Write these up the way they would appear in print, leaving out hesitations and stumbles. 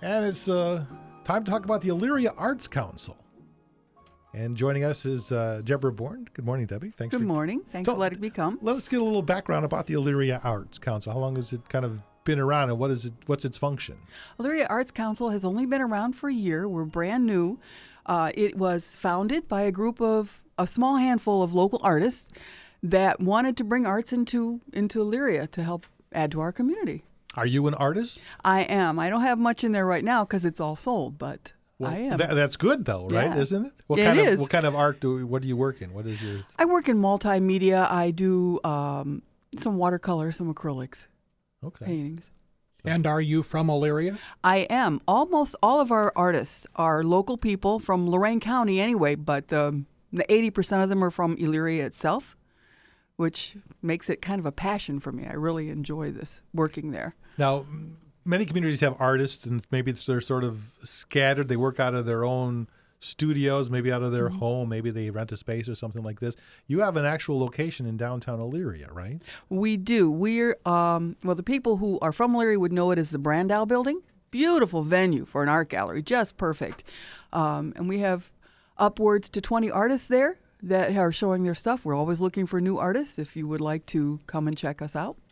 And it's time to talk about the Elyria Arts Council. And joining us is Deborah Bourne. Good morning, Debbie. Good morning. Thanks for letting me come. Let's get a little background about the Elyria Arts Council. How long has it kind of been around, and what's its function? Elyria Arts Council has only been around for a year. We're brand new. It was founded by a small handful of local artists that wanted to bring arts into Elyria to help add to our community. Are you an artist? I am. I don't have much in there right now because it's all sold, but I am. That's good, though, right? Yeah. Isn't it? It is. What kind of art what do you work in? What is your? I work in multimedia. I do some watercolor, some acrylics, paintings. And are you from Elyria? I am. Almost all of our artists are local people from Lorain County anyway, but the 80% of them are from Elyria itself, which makes it kind of a passion for me. I really enjoy this, working there. Now, many communities have artists, and maybe they're sort of scattered. They work out of their own studios, maybe out of their home. Maybe they rent a space or something like this. You have an actual location in downtown Elyria, right? We do. We're, the people who are from Elyria would know it as the Brandow Building. Beautiful venue for an art gallery, just perfect. And we have upwards to 20 artists there that are showing their stuff. We're always looking for new artists if you would like to come and check us out.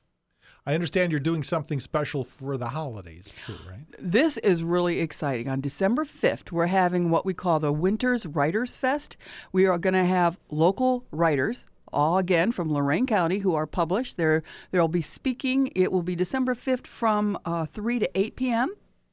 I understand you're doing something special for the holidays, too, right? This is really exciting. On December 5th, we're having what we call the Winter's Writers Fest. We are going to have local writers, all again from Lorain County, who are published. They'll be speaking. It will be December 5th from 3 to 8 p.m.,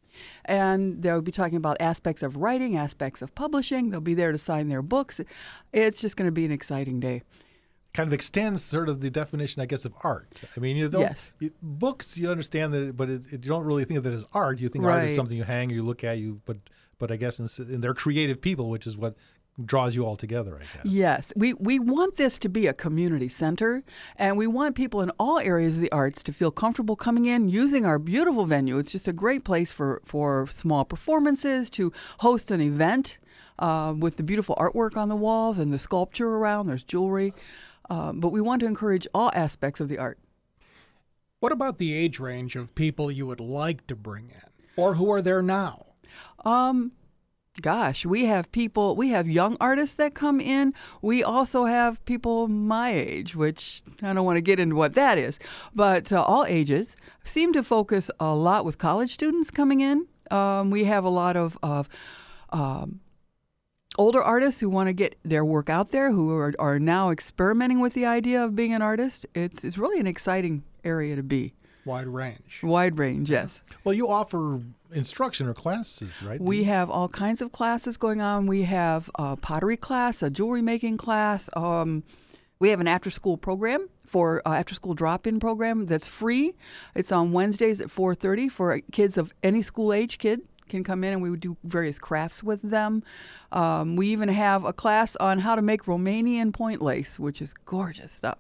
and they'll be talking about aspects of writing, aspects of publishing. They'll be there to sign their books. It's just going to be an exciting day. Kind of extends sort of the definition, I guess, of art. I mean, Yes. Books, you understand that, but you don't really think of it as art. You think art is something you hang or you look at. But I guess they're creative people, which is what draws you all together, I guess. Yes. We want this to be a community center, and we want people in all areas of the arts to feel comfortable coming in, using our beautiful venue. It's just a great place for small performances, to host an event with the beautiful artwork on the walls and the sculpture around. There's jewelry. But we want to encourage all aspects of the art. What about the age range of people you would like to bring in, or who are there now? We have young artists that come in. We also have people my age, which I don't want to get into what that is, but all ages seem to focus a lot with college students coming in. We have a lot of older artists who want to get their work out there, who are now experimenting with the idea of being an artist. It's really an exciting area to be. Wide range. Wide range, yes. Well, you offer instruction or classes, right? We have all kinds of classes going on. We have a pottery class, a jewelry making class. We have an after-school program after-school drop-in program that's free. It's on Wednesdays at 4:30 for kids of any school age kid. Can come in and we would do various crafts with them. We even have a class on how to make Romanian point lace, which is gorgeous stuff.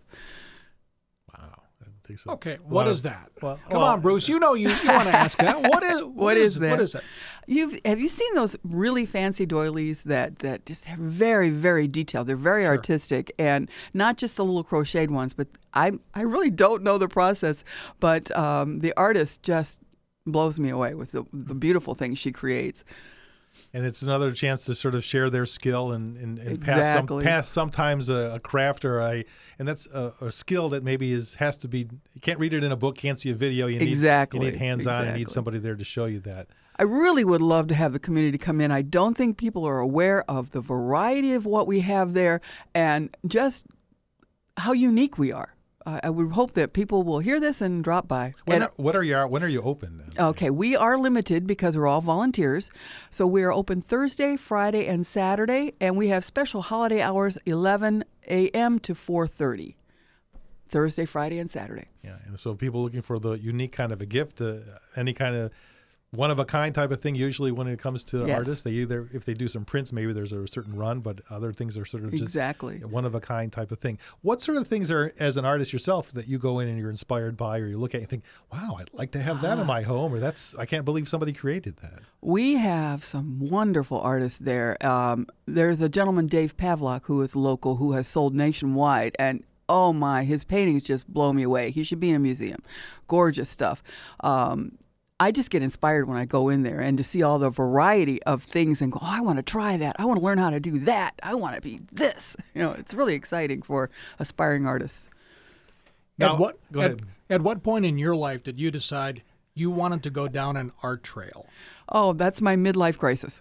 Wow. I didn't think so. Okay, what is that? Come on, Bruce. You want to ask that. What is that? What is it? Have you seen those really fancy doilies that just have very, very detailed? They're very artistic, and not just the little crocheted ones, but I really don't know the process, but the artist just blows me away with the beautiful things she creates. And it's another chance to sort of share their skill and Exactly. pass sometimes a craft and that's a skill that maybe has to be, you can't read it in a book, can't see a video. You need hands-on, you need somebody there to show you that. I really would love to have the community come in. I don't think people are aware of the variety of what we have there and just how unique we are. I would hope that people will hear this and drop by. When are you open then? Okay, we are limited because we're all volunteers. So we are open Thursday, Friday, and Saturday, and we have special holiday hours, 11 a.m. to 4:30. Thursday, Friday, and Saturday. Yeah, and so people looking for the unique kind of a gift, any kind of one-of-a-kind type of thing, usually when it comes to artists, they either, if they do some prints, maybe there's a certain run, but other things are sort of just one-of-a-kind type of thing. What sort of things are, as an artist yourself, that you go in and you're inspired by, or you look at and think, wow, I'd like to have that in my home, or I can't believe somebody created that? We have some wonderful artists there. There's a gentleman, Dave Pavlock, who is local, who has sold nationwide, and oh my, his paintings just blow me away. He should be in a museum. Gorgeous stuff. I just get inspired when I go in there and to see all the variety of things and go, oh, I want to try that. I want to learn how to do that. I want to be this. It's really exciting for aspiring artists. Now, go ahead. At what point in your life did you decide you wanted to go down an art trail? Oh, that's my midlife crisis.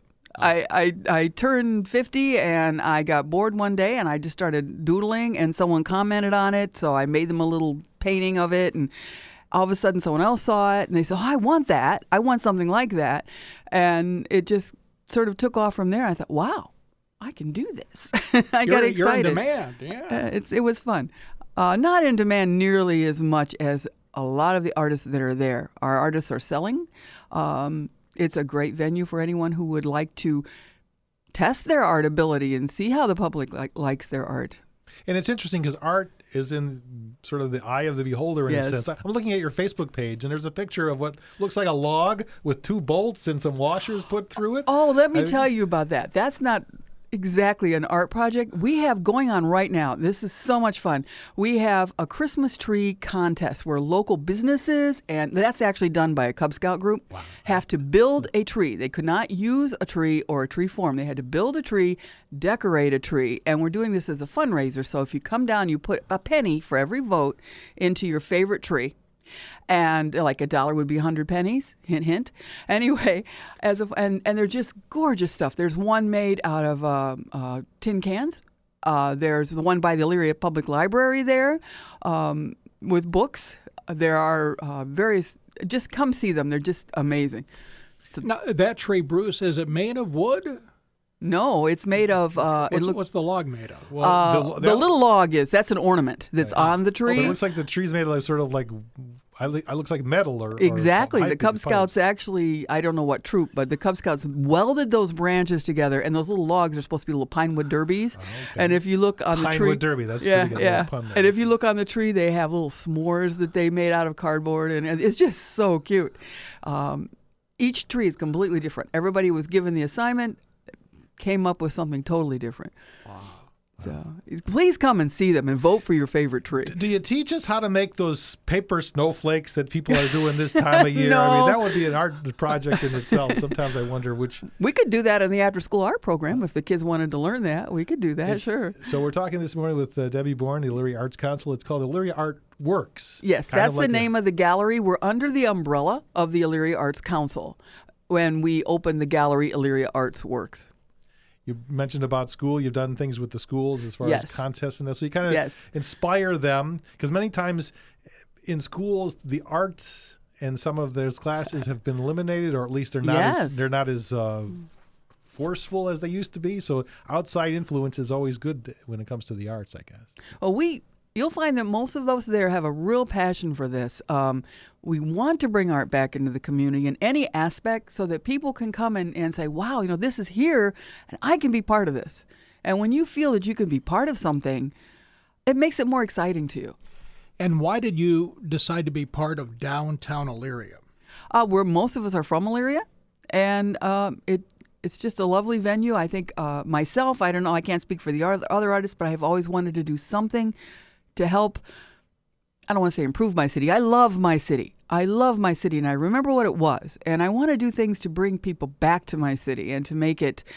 I turned 50 and I got bored one day and I just started doodling and someone commented on it. So I made them a little painting of it, and all of a sudden someone else saw it and they said, oh, I want that. I want something like that. And it just sort of took off from there. I thought, wow, I can do this. I got excited. You're in demand, yeah. It was fun. Not in demand nearly as much as a lot of the artists that are there. Our artists are selling. It's a great venue for anyone who would like to test their art ability and see how the public likes their art. And it's interesting because art is in sort of the eye of the beholder in a sense. I'm looking at your Facebook page, and there's a picture of what looks like a log with 2 bolts and some washers put through it. Oh, let me tell you about that. That's not exactly an art project. We have going on right now. This is so much fun. We have a Christmas tree contest where local businesses, and that's actually done by a Cub Scout group, have to build a tree. They could not use a tree or a tree form. They had to build a tree, decorate a tree, and we're doing this as a fundraiser. So if you come down, you put a penny for every vote into your favorite tree. And like $1 would be 100 pennies, hint, hint. Anyway, and they're just gorgeous stuff. There's one made out of tin cans. There's the one by the Elyria Public Library there with books. There are various, just come see them. They're just amazing. Now, that tree, Bruce, is it made of wood? No, it's made of... what's the log made of? Well, the little log that's an ornament that's on the tree. It looks like the tree's made of sort of like... It looks like metal or exactly. The Cub Scouts actually, I don't know what troop, but the Cub Scouts welded those branches together, and those little logs are supposed to be little pine wood derbies. Oh, okay. And if you look on the tree, pine wood derby, that's pretty good. Yeah. And if you look on the tree, they have little s'mores that they made out of cardboard, and it's just so cute. Each tree is completely different. Everybody was given the assignment, came up with something totally different. Wow. So please come and see them and vote for your favorite tree. Do you teach us how to make those paper snowflakes that people are doing this time of year? No. I mean, that would be an art project in itself. Sometimes I wonder which... We could do that in the after-school art program if the kids wanted to learn that. We could do that, sure. So we're talking this morning with Debbie Bourne, the Elyria Arts Council. It's called Elyria Art Works. Yes, that's the name of the gallery. We're under the umbrella of the Elyria Arts Council when we open the gallery Elyria Arts Works. You mentioned about school. You've done things with the schools as far as contests and this. So you kind of inspire them, because many times in schools the arts and some of those classes have been eliminated, or at least they're not as forceful as they used to be. So outside influence is always good when it comes to the arts, I guess. Well, you'll find that most of those there have a real passion for this. We want to bring art back into the community in any aspect so that people can come and say, wow, this is here and I can be part of this. And when you feel that you can be part of something, it makes it more exciting to you. And why did you decide to be part of downtown Elyria? Most of us are from Elyria, and it's just a lovely venue. I think myself, I don't know, I can't speak for the other artists, but I have always wanted to do something to help, I don't want to say improve my city. I love my city. And I remember what it was. And I want to do things to bring people back to my city and to make it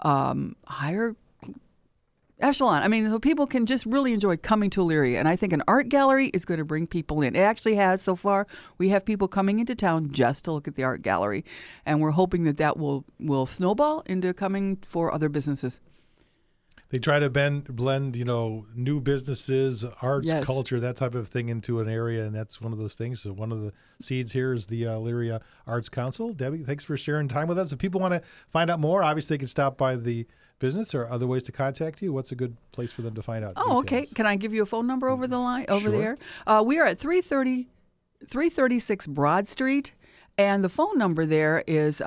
higher echelon. I mean, so people can just really enjoy coming to Elyria. And I think an art gallery is going to bring people in. It actually has so far. We have people coming into town just to look at the art gallery. And we're hoping that will snowball into coming for other businesses. They try to blend, new businesses, arts, culture, that type of thing into an area, and that's one of those things. So one of the seeds here is the Elyria Arts Council. Debbie, thanks for sharing time with us. If people want to find out more, obviously they can stop by the business or other ways to contact you. What's a good place for them to find out? Oh, details? Okay. Can I give you a phone number over the line, over the air? We are at 336 Broad Street, and the phone number there is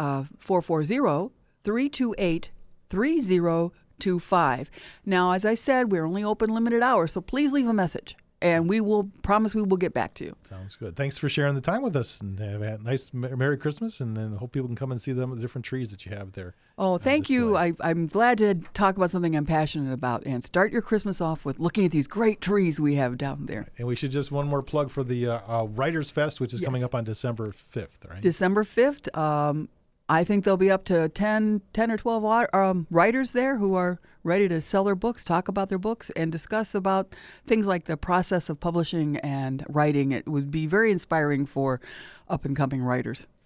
440-328-3025. Now, as I said, we're only open limited hours, so please leave a message. and we will promise we will get back to you. Sounds good. Thanks for sharing the time with us, and have a nice Merry Christmas, and then hope people can come and see the different trees that you have there. Oh, thank you. I'm glad to talk about something I'm passionate about, and start your Christmas off with looking at these great trees we have down there. And we should just one more plug for the Writers Fest, which is coming up on December 5th, right? December 5th. I think there'll be up to 10 or 12 writers there who are ready to sell their books, talk about their books, and discuss about things like the process of publishing and writing. It would be very inspiring for up-and-coming writers.